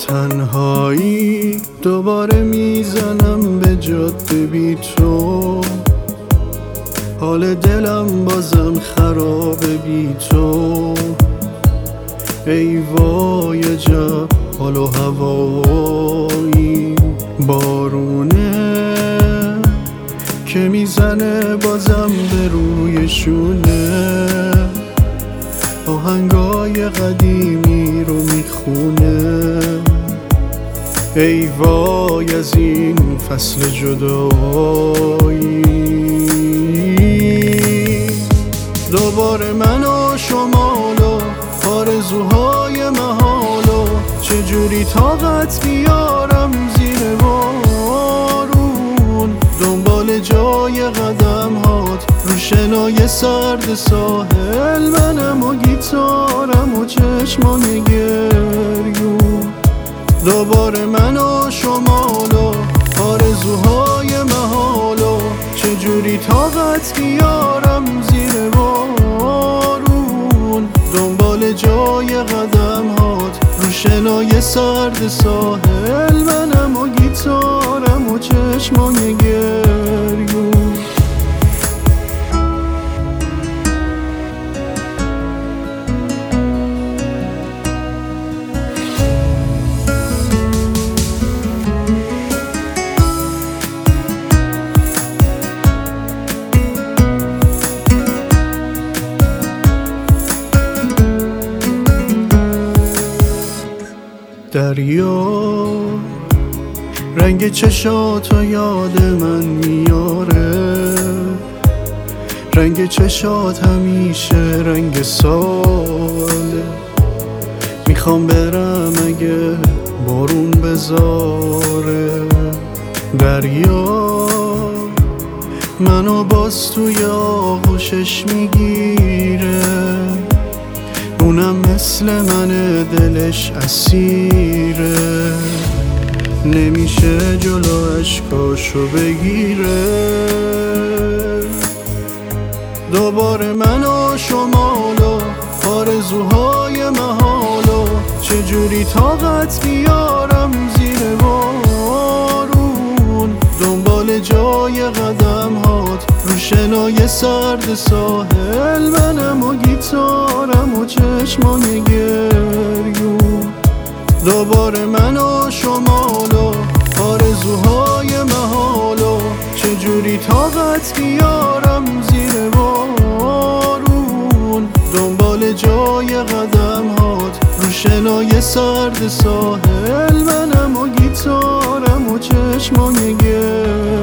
تنهایی دوباره میزنم به جاده بی تو، حال دلم بازم خرابه بی تو. ای وای عجب حال و هوایی، بارونه که میزنه بازم به روی شونه، آهنگای قدیمی رو میخونه. ای وای از این فصل جدایی، دوباره من و شمال و آرزوهای محال و چجوری طاقت بیارم زیر بارون، دنبال جای قدم هات رو شنای سرد ساحل، منم و گیتارم و چشمای گریون. دوباره من و شمال و آرزوهای محال و چجوری طاقت بیارم زیر بارون، دنبال جای قدم هات رو شنای سرد ساحل، منم و گیتارم و چشمای گریون. دریا رنگ چشاتو یاد من میاره، رنگ چشات همیشه رنگ ساله، میخوام برم اگه بارون بذاره. دریا منو باز توی آغوشش میگیره، اونم مثل منه دلش اسیره، نمیشه جلو اشکاشو بگیره. دوباره من و شمال و آرزوهای محال و چجوری طاقت بیارم زیر بارون، دنبال جای قدم هات رو شنای سرد ساحل، منم و گیتارم و چشمای گریون. دوباره من و شمال و آرزوهای محال و چجوری طاقت بیارم زیر بارون، دنبال جای قدم هات رو شنای سرد ساحل، منم و گیتارم و چشمای گریون.